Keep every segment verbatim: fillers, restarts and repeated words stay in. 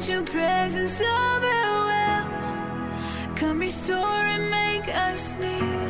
Let your presence overwhelm. Come restore and make us new.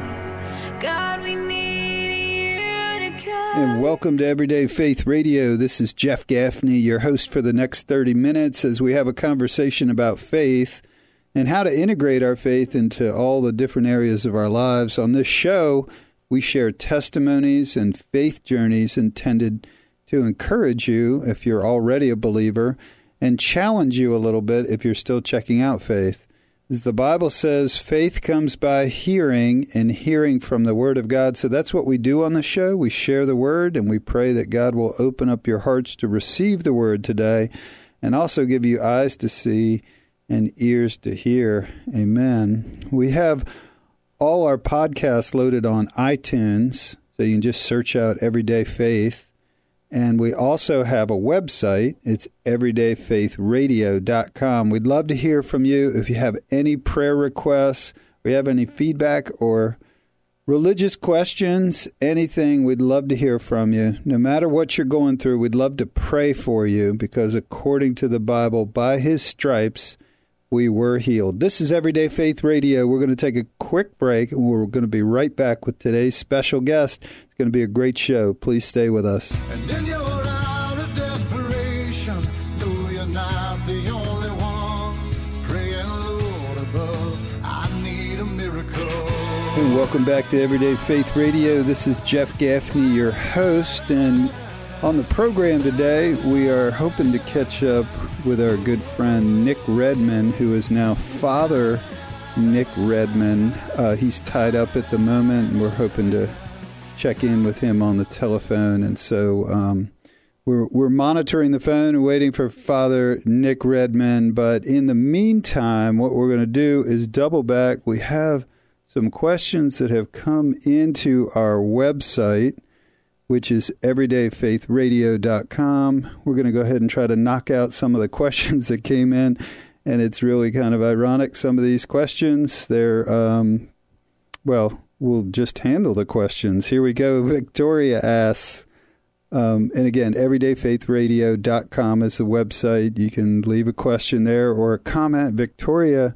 God, we need you to come. And welcome to Everyday Faith Radio. This is Jeff Gaffney, your host for the next thirty minutes as we have a conversation about faith and how to integrate our faith into all the different areas of our lives. On this show, we share testimonies and faith journeys intended to encourage you if you're already a believer and challenge you a little bit if you're still checking out faith. As the Bible says, faith comes by hearing and hearing from the Word of God. So that's what we do on the show. We share the Word and we pray that God will open up your hearts to receive the Word today and also give you eyes to see and ears to hear. Amen. We have all our podcasts loaded on iTunes, so you can just search out Everyday Faith. And we also have a website. It's everyday faith radio dot com. We'd love to hear from you if you have any prayer requests, or you have any feedback or religious questions, anything. We'd love to hear from you. No matter what you're going through, we'd love to pray for you because according to the Bible, by His stripes, we were healed. This is Everyday Faith Radio. We're going to take a quick break, and we're going to be right back with today's special guest. It's going to be a great show. Please stay with us. And in your hour of desperation, know you're not the only one. Praying, Lord above, I need a miracle. And welcome back to Everyday Faith Radio. This is Jeff Gaffney, your host, and on the program today, we are hoping to catch up with our good friend Nick Redman, who is now Father Nick Redman. Uh, he's tied up at the moment, and we're hoping to check in with him on the telephone. And so um, we're we're monitoring the phone and waiting for Father Nick Redman. But in the meantime, what we're going to do is double back. We have some questions that have come into our website, which is everyday faith radio dot com. We're going to go ahead and try to knock out some of the questions that came in, and it's really kind of ironic. Some of these questions, they're, um, well, we'll just handle the questions. Here we go. Victoria asks, um, and again, everyday faith radio dot com is the website. You can leave a question there or a comment. Victoria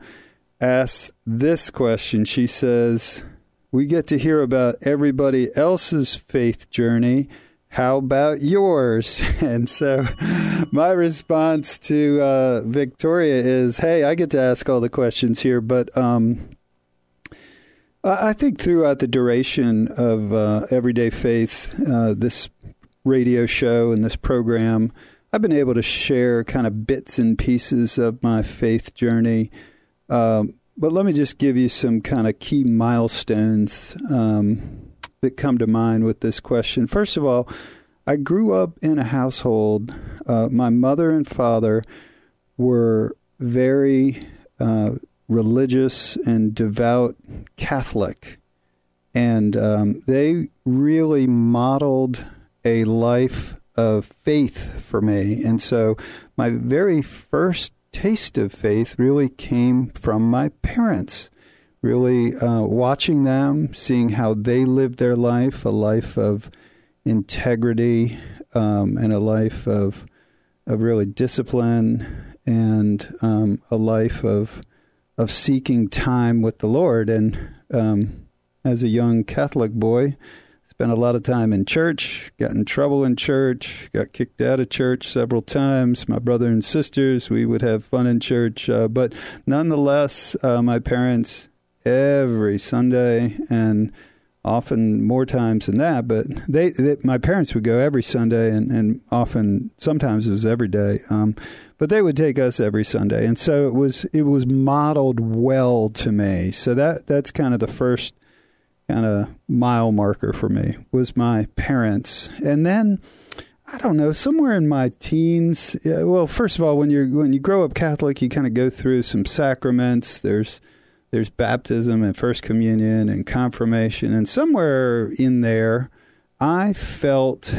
asks this question. She says, we get to hear about everybody else's faith journey. How about yours? And so my response to uh, Victoria is, hey, I get to ask all the questions here. But um, I think throughout the duration of uh, Everyday Faith, uh, this radio show and this program, I've been able to share kind of bits and pieces of my faith journey. Um But let me just give you some kind of key milestones um, that come to mind with this question. First of all, I grew up in a household. Uh, my mother and father were very uh, religious and devout Catholic. And um, they really modeled a life of faith for me. And so my very first taste of faith really came from my parents, really uh, watching them, seeing how they lived their life, a life of integrity um, and a life of, of really discipline and um, a life of of seeking time with the Lord. And um, as a young Catholic boy, spent a lot of time in church, got in trouble in church, got kicked out of church several times. My brother and sisters, we would have fun in church. Uh, but nonetheless, uh, my parents, every Sunday, and often more times than that, but they, they my parents would go every Sunday, and, and often, sometimes it was every day. Um, but they would take us every Sunday. And so it was it was modeled well to me. So that that's kind of the first kind of mile marker for me, was my parents. And then, I don't know, somewhere in my teens, yeah, well, first of all, when you're when you grow up Catholic, you kind of go through some sacraments. There's there's baptism and First Communion and confirmation, and somewhere in there, I felt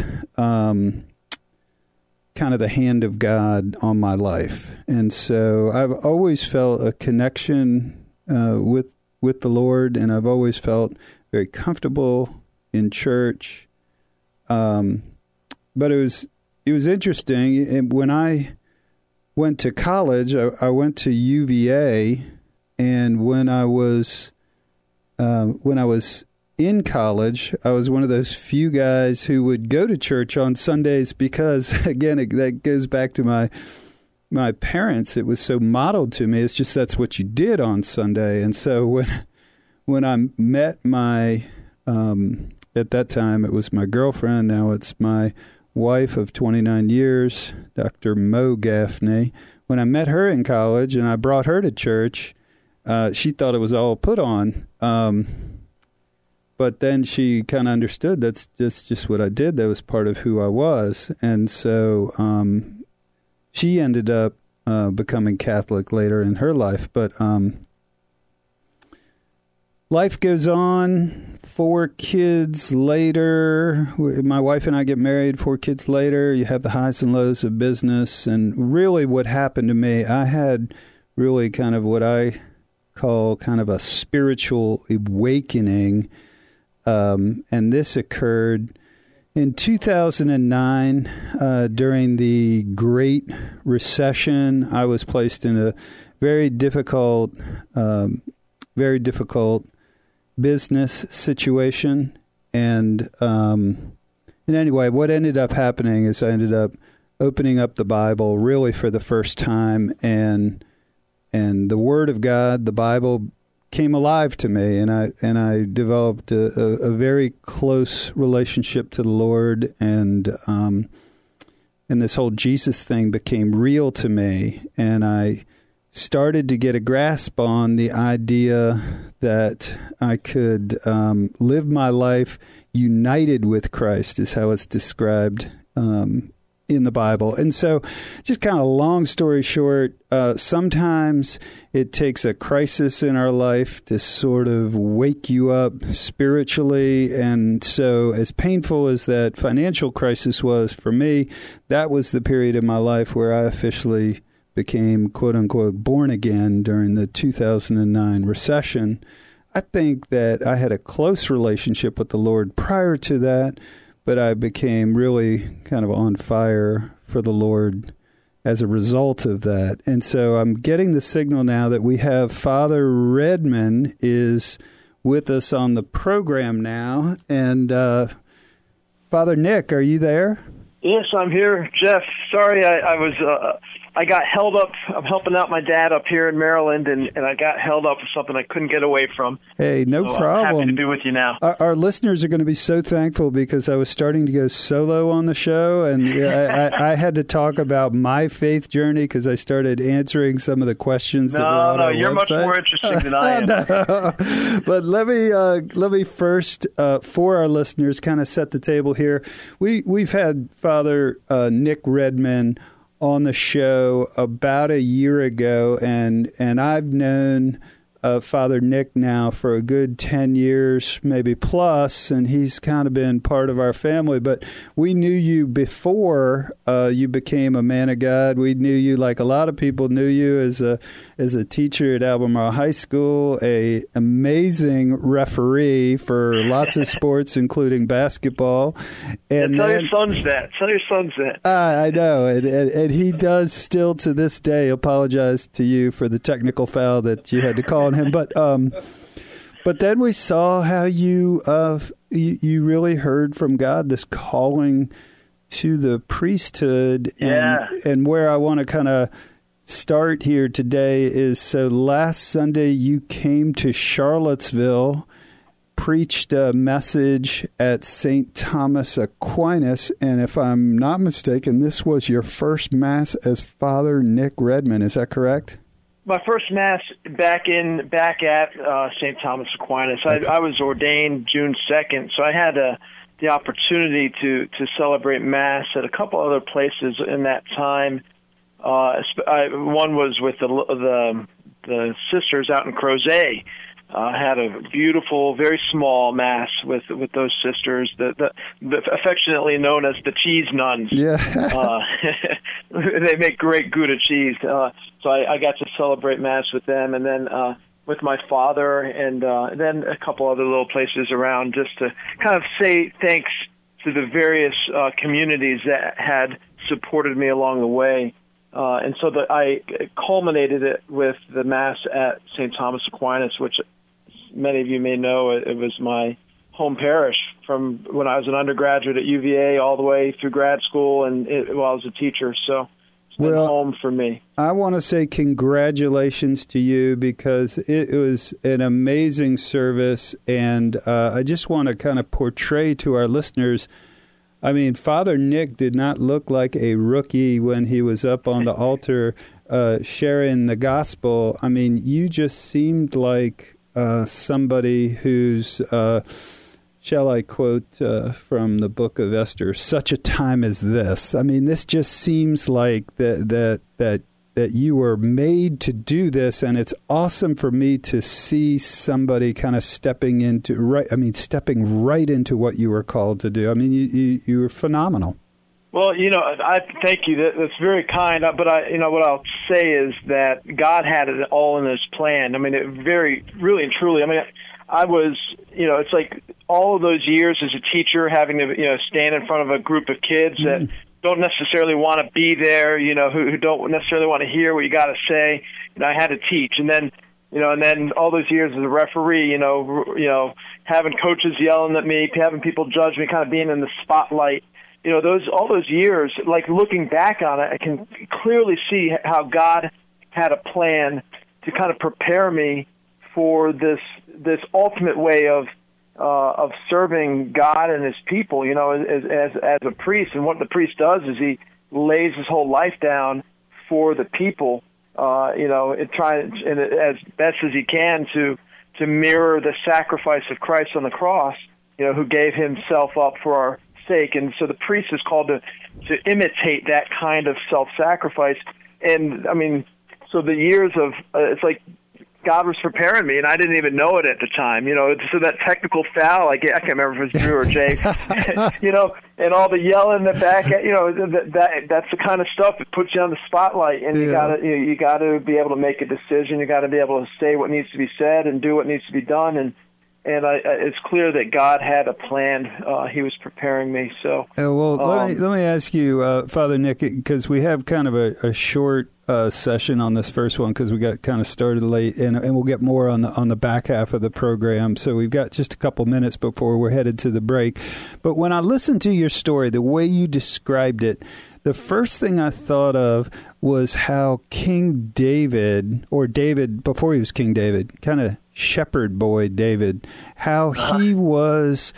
um, kind of the hand of God on my life, and so I've always felt a connection uh, with with the Lord, and I've always felt very comfortable in church. Um, but it was it was interesting. And when I went to college, I, I went to U V A, and when I was uh, when I was in college, I was one of those few guys who would go to church on Sundays because, again, it, that goes back to my my parents. It was so modeled to me. It's just that's what you did on Sunday. And so when when I met my um, at that time it was my girlfriend. Now it's my wife of twenty-nine years, Doctor Mo Gaffney. When I met her in college and I brought her to church, uh, she thought it was all put on. Um, But then she kind of understood that's just, just what I did. That was part of who I was. And so um, she ended up uh, becoming Catholic later in her life. But um, life goes on. Four kids later, my wife and I get married. Four kids later, you have the highs and lows of business. And really what happened to me, I had really kind of what I call kind of a spiritual awakening. Um, and this occurred in two thousand nine uh, during the Great Recession. I was placed in a very difficult, um, very difficult business situation. And, um, and anyway, what ended up happening is I ended up opening up the Bible really for the first time, and and the Word of God, the Bible, came alive to me, and I and I developed a, a, a very close relationship to the Lord, and um, and this whole Jesus thing became real to me, and I started to get a grasp on the idea that I could um, live my life united with Christ, is how it's described um, in the Bible. And so, just kind of long story short, uh, sometimes it takes a crisis in our life to sort of wake you up spiritually. And so, as painful as that financial crisis was for me, that was the period in my life where I officially became, quote unquote, born again during the two thousand nine recession. I think that I had a close relationship with the Lord prior to that, but I became really kind of on fire for the Lord as a result of that. And so I'm getting the signal now that we have Father Redman is with us on the program now. And uh, Father Nick, are you there? Yes, I'm here, Jeff. Sorry, I, I was uh, I got held up. I'm helping out my dad up here in Maryland, and, and I got held up for something I couldn't get away from. Hey, no so problem. I'm happy to be with you now. Our, our listeners are going to be so thankful because I was starting to go solo on the show, and I, I, I had to talk about my faith journey because I started answering some of the questions no, that were on no, our you're website. much more interesting than I am. No. But let me uh, let me first, uh, for our listeners, kind of set the table here. We we've had Father uh, Nick Redman on the show about a year ago, and and I've known uh, Father Nick now for a good ten years, maybe plus, and he's kind of been part of our family. But we knew you before uh, you became a man of God. We knew you, like a lot of people knew you, as a as a teacher at Albemarle High School, a amazing referee for lots of sports, including basketball. And yeah, tell then, your sons that. Tell your sons that. Uh, I know, and, and, and he does still to this day apologize to you for the technical foul that you had to call on him. But um, but then we saw how you uh you, you really heard from God, this calling to the priesthood, and yeah. and where I want to kind of start here today is, so last Sunday you came to Charlottesville, preached a message at Saint Thomas Aquinas, and if I'm not mistaken, this was your first Mass as Father Nick Redman. Is that correct? My first Mass back in back at uh, Saint Thomas Aquinas. I, I was ordained June second, so I had a, the opportunity to, to celebrate Mass at a couple other places in that time. Uh, I, one was with the the, the sisters out in Crozet. I uh, had a beautiful, very small Mass with with those sisters, the, the, the affectionately known as the cheese nuns. Yeah. uh, they make great Gouda cheese. Uh, so I, I got to celebrate Mass with them, and then uh, with my father, and uh, then a couple other little places around, just to kind of say thanks to the various uh, communities that had supported me along the way. Uh, and so the, I culminated it with the Mass at Saint Thomas Aquinas, which many of you may know. It, it was my home parish from when I was an undergraduate at U V A all the way through grad school and it, while I was a teacher. So it's been well, home for me. I want to say congratulations to you because it was an amazing service. And uh, I just want to kind of portray to our listeners, I mean, Father Nick did not look like a rookie when he was up on the altar uh, sharing the gospel. I mean, you just seemed like uh, somebody who's, uh, shall I quote uh, from the book of Esther, such a time as this. I mean, this just seems like that that that that you were made to do this, and it's awesome for me to see somebody kind of stepping into right. I mean, stepping right into what you were called to do. I mean, you you, you were phenomenal. Well, you know, I thank you. That, that's very kind. But I, you know, what I'll say is that God had it all in His plan. I mean, it very, really and truly. I mean, I was, you know, it's like all of those years as a teacher, having to, you know, stand in front of a group of kids mm. that don't necessarily want to be there, you know, who, who don't necessarily want to hear what you got to say. You know, I had to teach, and then, you know, and then all those years as a referee, you know, you know, having coaches yelling at me, having people judge me, kind of being in the spotlight. You know, those all those years, like looking back on it, I can clearly see how God had a plan to kind of prepare me for this this ultimate way of Uh, of serving God and His people, you know, as, as as a priest. And what the priest does is he lays his whole life down for the people, uh, you know, and trying and as best as he can to to mirror the sacrifice of Christ on the cross, you know, who gave Himself up for our sake. And so the priest is called to to imitate that kind of self-sacrifice. And I mean, so the years of uh, it's like God was preparing me, and I didn't even know it at the time. You know, so that technical foul, I can't remember if it was Drew or Jay, you know, and all the yelling in the back, you know, that, that that's the kind of stuff that puts you on the spotlight, and yeah. you gotta you, you gotta be able to make a decision. You gotta be able to say what needs to be said and do what needs to be done, and and I, it's clear that God had a plan. Uh, he was preparing me. So, uh, well, um, let me let me ask you, uh, Father Nick, because we have kind of a, a short uh, session on this first one because we got kind of started late, and and we'll get more on the on the back half of the program. So we've got just a couple minutes before we're headed to the break. But when I listened to your story, the way you described it, the first thing I thought of was how King David, or David before he was King David, kind of shepherd boy David, how he was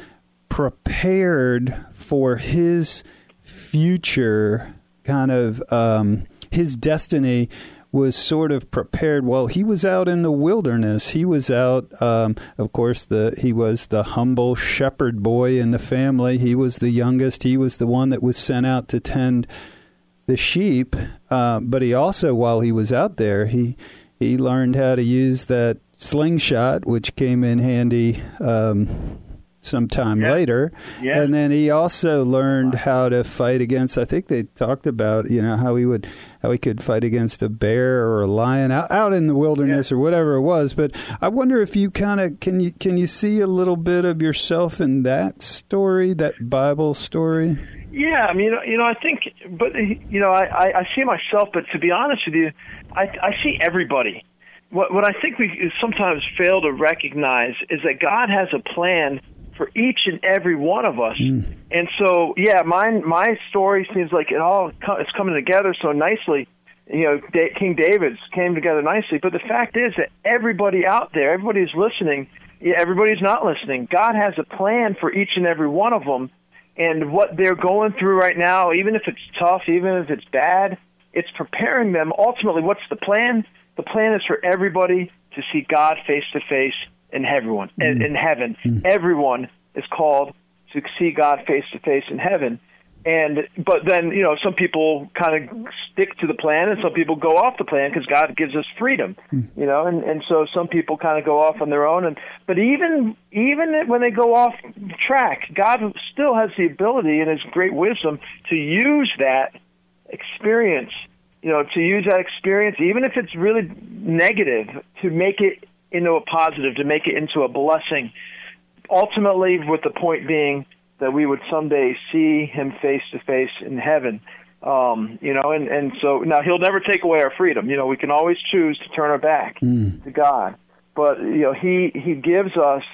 prepared for his future, kind of um, his destiny was sort of prepared while he was out in the wilderness. He was out, um, of course, the he was the humble shepherd boy in the family. He was the youngest. He was the one that was sent out to tend the sheep. Uh, but he also, while he was out there, he he learned how to use that slingshot, which came in handy um, sometime yeah. later. Yeah. And then he also learned how to fight against, I think they talked about, you know, how he would, how he could fight against a bear or a lion out, out in the wilderness yeah. or whatever it was. But I wonder if you kind of, can you, can you see a little bit of yourself in that story, that Bible story? Yeah, I mean, you know, you know, I think, but, you know, I, I, I see myself, but to be honest with you, I, I see everybody. What, what I think we sometimes fail to recognize is that God has a plan for each and every one of us. Mm. And so, yeah, mine, my story seems like it all it's coming together so nicely. You know, da- King David's came together nicely. But the fact is that everybody out there, everybody who's listening, yeah, everybody's not listening. God has a plan for each and every one of them. And what they're going through right now, even if it's tough, even if it's bad, it's preparing them. Ultimately, what's the plan? The plan is for everybody to see God face to face in everyone mm. in heaven. Mm. Everyone is called to see God face to face in heaven. And but then, you know, some people kind of stick to the plan, and some people go off the plan because God gives us freedom, mm. you know. And, and so some people kind of go off on their own. And but even even when they go off track, God still has the ability in His great wisdom to use that experience, you know, to use that experience, even if it's really negative, to make it into a positive, to make it into a blessing. Ultimately, with the point being that we would someday see Him face to face in heaven. Um, you know, and, and so now he'll never take away our freedom. You know, we can always choose to turn our back mm. to God. But, you know, he, he gives us,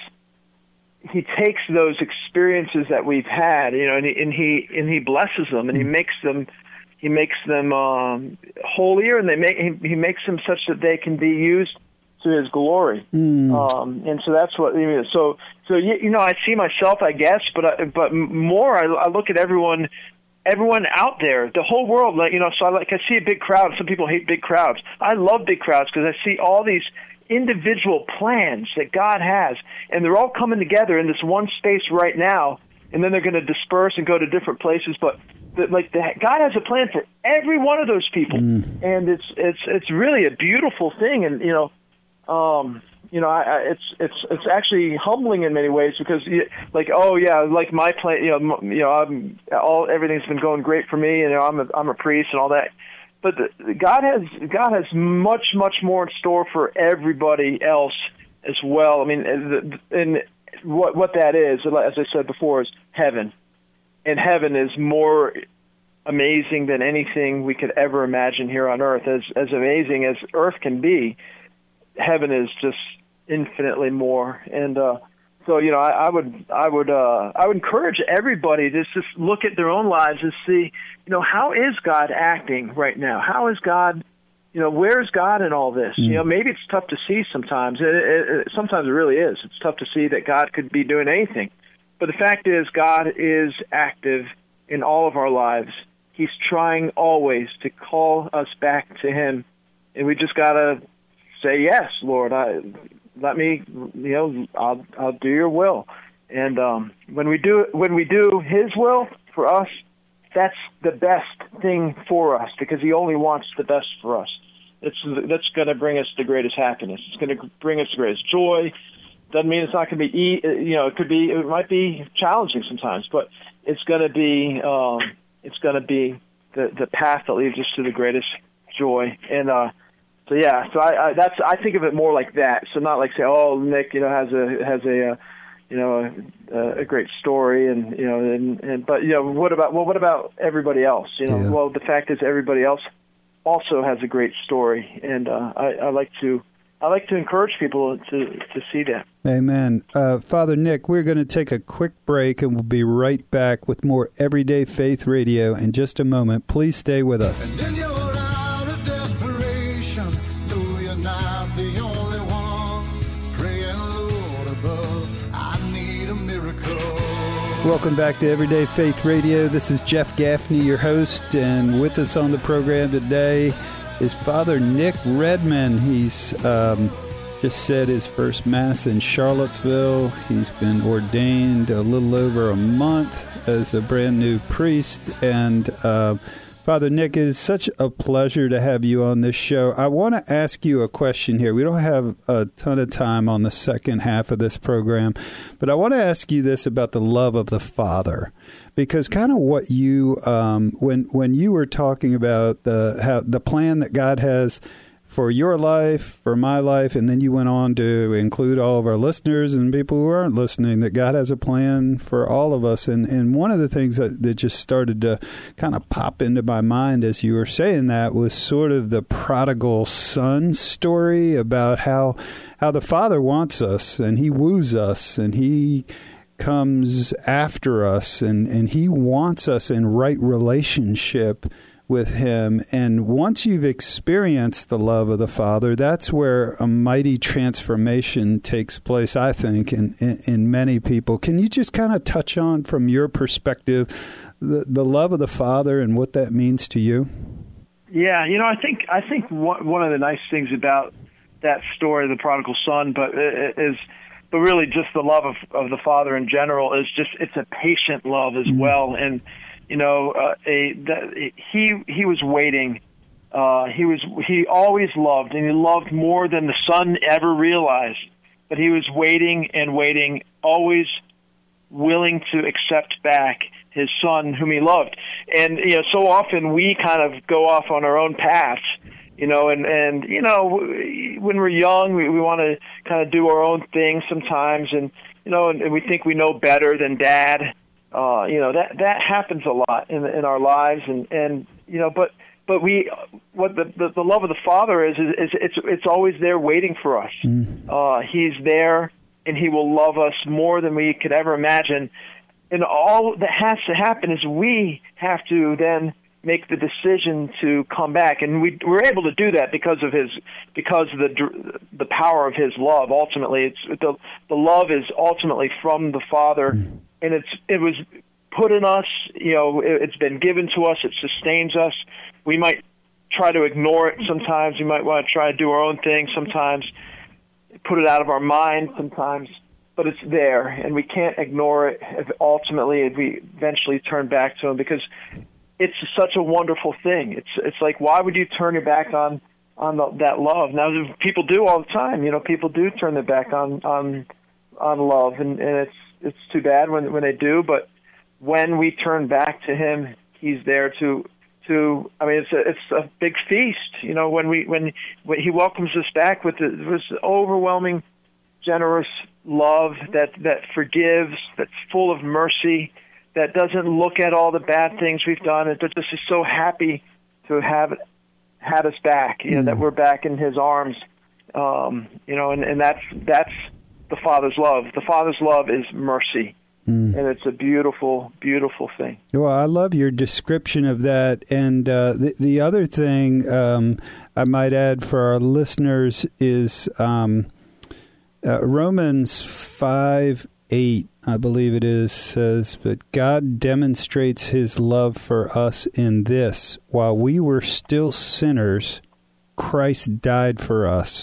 he takes those experiences that we've had, you know, and he, and he, and he blesses them, and he makes them, he makes them um, holier, and they make, he, he makes them such that they can be used to his glory. Mm. Um, and so that's what, you know, so, so, you know, I see myself, I guess, but, I, but more, I, I look at everyone, everyone out there, the whole world, like, you know, so I like, I see a big crowd. Some people hate big crowds. I love big crowds because I see all these individual plans that God has, and they're all coming together in this one space right now, and then they're going to disperse and go to different places. But the, like the, God has a plan for every one of those people, mm. and it's it's it's really a beautiful thing. And you know, um, you know, I, I, it's it's it's actually humbling in many ways because, like, oh yeah, like my plan, you know, you know, I'm, all everything's been going great for me, and you know, I'm a, I'm a priest and all that. But the, God has God has much much more in store for everybody else as well. I mean, and, and what what that is, as I said before, is heaven, and heaven is more amazing than anything we could ever imagine here on earth. As as amazing as earth can be, heaven is just infinitely more. And uh, so, you know, I, I would I would uh, I would encourage everybody to just look at their own lives and see, you know, how is God acting right now? How is God, you know, where's God in all this? Mm. You know, maybe it's tough to see sometimes. It, it, it, sometimes it really is. It's tough to see that God could be doing anything. But the fact is, God is active in all of our lives. He's trying always to call us back to him. And we just got to say, yes, Lord, I, let me, you know, I'll, I'll do your will. And um, when we do, when we do his will for us, that's the best thing for us, because he only wants the best for us. It's that's going to bring us the greatest happiness. It's going to bring us the greatest joy. Doesn't mean it's not going to be, you know, it could be, it might be challenging sometimes, but it's going to be, um, it's going to be the the path that leads us to the greatest joy. And uh, so yeah, so I, I that's I think of it more like that. So not like say, oh, Nick, you know, has a has a, uh, you know, a, a great story, and you know, and, and but you know, what about well, what about everybody else? You know, yeah. Well, the fact is, everybody else also has a great story, and uh, I, I like to. I like to encourage people to, to see that. Amen. Uh, Father Nick, we're going to take a quick break, and we'll be right back with more Everyday Faith Radio in just a moment. Please stay with us. And then you're out of desperation, though you're not the only one, praying, Lord above, I need a miracle. Welcome back to Everyday Faith Radio. This is Jeff Gaffney, your host, and with us on the program today is Father Nick Redman. He's um, just said his first Mass in Charlottesville. He's been ordained a little over a month as a brand new priest. And uh, Father Nick, it is such a pleasure to have you on this show. I want to ask you a question here. We don't have a ton of time on the second half of this program, but I want to ask you this about the love of the Father. Because kind of what you, um, when when you were talking about the how, the plan that God has for your life, for my life, and then you went on to include all of our listeners and people who aren't listening, that God has a plan for all of us. And, and one of the things that, that just started to kind of pop into my mind as you were saying that was sort of the prodigal son story about how how the Father wants us, and he woos us, and he comes after us, and, and he wants us in right relationship with him. And once you've experienced the love of the Father, that's where a mighty transformation takes place, I think, in, in, in many people. Can you just kind of touch on, from your perspective, the, the love of the Father and what that means to you? Yeah, you know, I think I think one of the nice things about that story, the prodigal son, but is but really just the love of, of the Father in general, is just, it's a patient love as mm-hmm. well. And, you know, uh, a, the, he he was waiting. Uh, he was he always loved, and he loved more than the son ever realized. But he was waiting and waiting, always willing to accept back his son whom he loved. And, you know, so often we kind of go off on our own paths. You know, and, and you know, when we're young, we, we want to kind of do our own thing sometimes, and, you know, and, and we think we know better than Dad. Uh, you know, that that happens a lot in in our lives, and, and you know, but but we, what the, the the love of the Father is, is, is it's it's always there waiting for us. Mm. Uh, he's there, and He will love us more than we could ever imagine. And all that has to happen is we have to then make the decision to come back, and we we're able to do that because of His, because of the the power of His love. Ultimately, it's the the love is ultimately from the Father, mm. and it's it was put in us. You know, it, it's been given to us. It sustains us. We might try to ignore it sometimes. We might want to try to do our own thing sometimes, put it out of our mind sometimes. But it's there, and we can't ignore it. If ultimately, if we eventually turn back to Him, because it's such a wonderful thing. It's it's like, why would you turn your back on on the, that love? Now, people do all the time. You know, people do turn their back on on on love, and, and it's it's too bad when when they do. But when we turn back to Him, He's there to to. I mean, it's a it's a big feast. You know, when we when, when He welcomes us back with the, this overwhelming, generous love that that forgives, that's full of mercy, that doesn't look at all the bad things we've done. It just is so happy to have had us back, you know, mm. that we're back in His arms, um, you know, and, and that's that's the Father's love. The Father's love is mercy, mm. and it's a beautiful, beautiful thing. Well, I love your description of that, and uh, the the other thing um, I might add for our listeners is um, uh, Romans five eight. I believe it is, says, but God demonstrates His love for us in this: while we were still sinners, Christ died for us.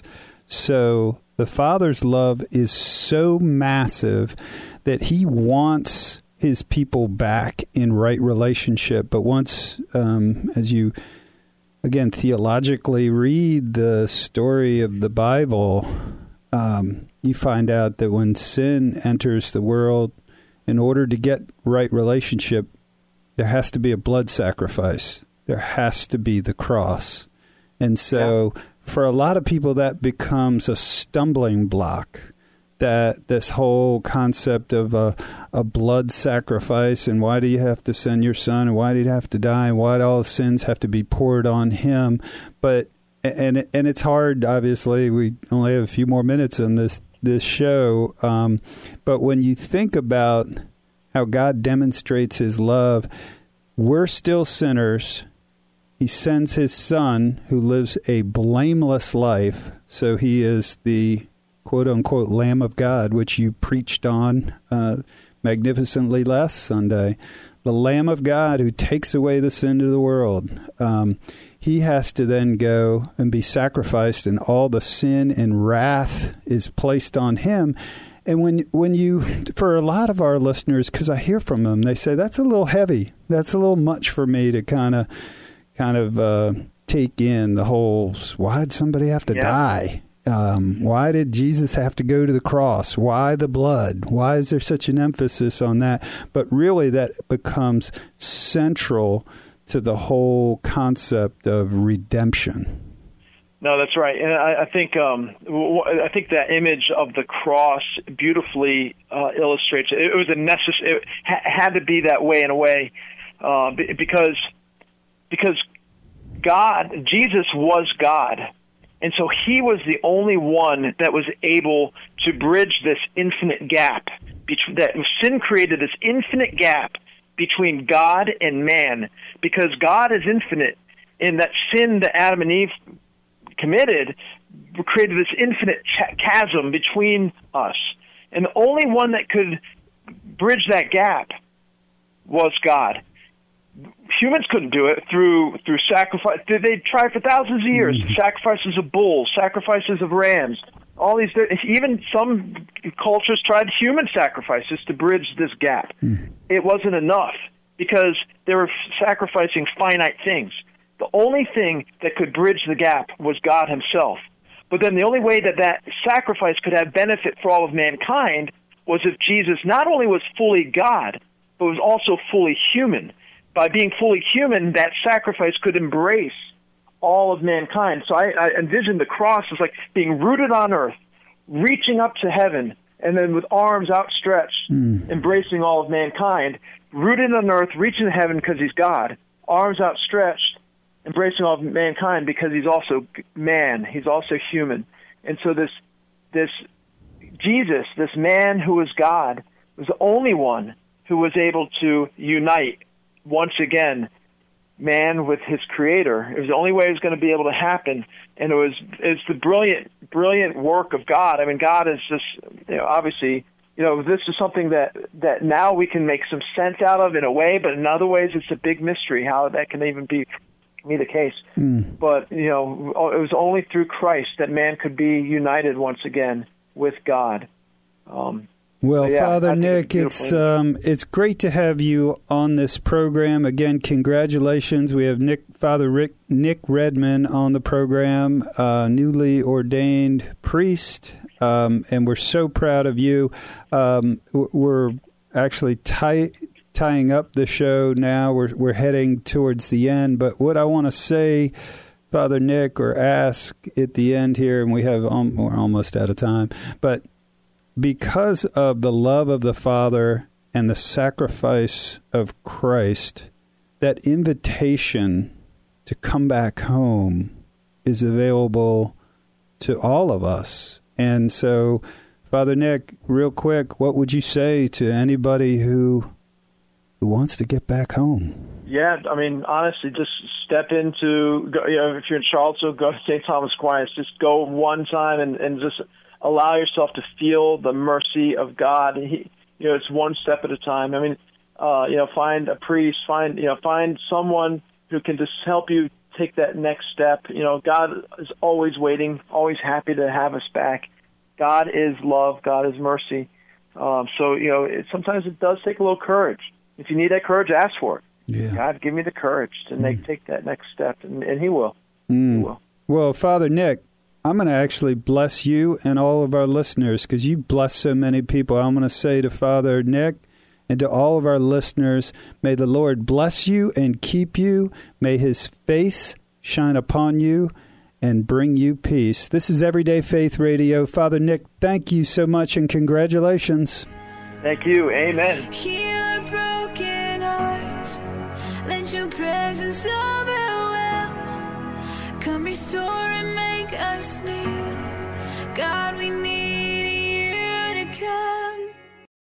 So the Father's love is so massive that He wants His people back in right relationship. But once, um, as you, again, theologically read the story of the Bible, um, you find out that when sin enters the world, in order to get right relationship, there has to be a blood sacrifice. There has to be the cross. And so yeah. for a lot of people, that becomes a stumbling block, that this whole concept of a, a blood sacrifice, and why do you have to send your son, and why do you have to die, and why do all sins have to be poured on Him? But and and it's hard, obviously. We only have a few more minutes on this this show. Um, but when you think about how God demonstrates His love, we're still sinners. He sends His Son, who lives a blameless life. So He is the quote-unquote Lamb of God, which you preached on uh, magnificently last Sunday. The Lamb of God who takes away the sin of the world. Um, he has to then go and be sacrificed, and all the sin and wrath is placed on Him. And when when you, for a lot of our listeners, because I hear from them, they say, that's a little heavy. That's a little much for me to kind of kind of uh, take in the whole, why'd somebody have to yeah. die? Um, why did Jesus have to go to the cross? Why the blood? Why is there such an emphasis on that? But really that becomes central to the whole concept of redemption. No, that's right, and I, I think um, I think that image of the cross beautifully uh, illustrates it. It was a necessary. It ha- had to be that way in a way, uh, because because God, Jesus was God, and so He was the only one that was able to bridge this infinite gap. Between, that sin created this infinite gap between God and man, because God is infinite, and that sin that Adam and Eve committed created this infinite ch- chasm between us. And the only one that could bridge that gap was God. Humans couldn't do it through through sacrifice. They tried for thousands of years. Mm-hmm. Sacrifices of bulls, sacrifices of rams, all these. Even some cultures tried human sacrifices to bridge this gap. Mm-hmm. It wasn't enough because they were sacrificing finite things. The only thing that could bridge the gap was God Himself. But then the only way that that sacrifice could have benefit for all of mankind was if Jesus not only was fully God, but was also fully human. By being fully human, that sacrifice could embrace all of mankind. So I, I envision the cross as like being rooted on earth, reaching up to heaven, and then with arms outstretched, mm. embracing all of mankind, rooted on earth, reaching to heaven because He's God, arms outstretched, embracing all of mankind because he's also man. He's also human. And so this this Jesus, this man who was God, was the only one who was able to unite once again man with his creator. It was the only way it was going to be able to happen. And it was it's the brilliant, brilliant work of God. I mean, God is just, you know, obviously, you know, this is something that, that now we can make some sense out of in a way, but in other ways it's a big mystery how that can even be, be the case. Mm. But, you know, it was only through Christ that man could be united once again with God. Um, well, yeah, Father Nick, it's um, it's great to have you on this program. Again, congratulations. We have Nick, Father Rick, Nick Redman on the program, uh, newly ordained priest. Um, and we're so proud of you. Um, we're actually tie, tying up the show now. We're we're heading towards the end. But what I want to say, Father Nick, or ask at the end here, and we have um, we're almost out of time, but because of the love of the Father and the sacrifice of Christ, that invitation to come back home is available to all of us. And so, Father Nick, real quick, what would you say to anybody who who wants to get back home? Yeah, I mean, honestly, just step into, you know, if you're in Charlottesville, go to Saint Thomas Aquinas. Just go one time and, and just allow yourself to feel the mercy of God. He, you know, it's one step at a time. I mean, uh, you know, find a priest, find, you know, find someone who can just help you take that next step. You know, God is always waiting, always happy to have us back. God is love. God is mercy. Um, so, you know, it, sometimes it does take a little courage. If you need that courage, ask for it. Yeah. God, give me the courage to make, mm. take that next step, and, and he will. Mm. He will. Well, Father Nick, I'm going to actually bless you and all of our listeners because you bless so many people. I'm going to say to Father Nick and to all of our listeners, may the Lord bless you and keep you. May his face shine upon you and bring you peace. This is Everyday Faith Radio. Father Nick, thank you so much and congratulations. Thank you. Amen. Heal our broken hearts. Let your presence overwhelm. Come restore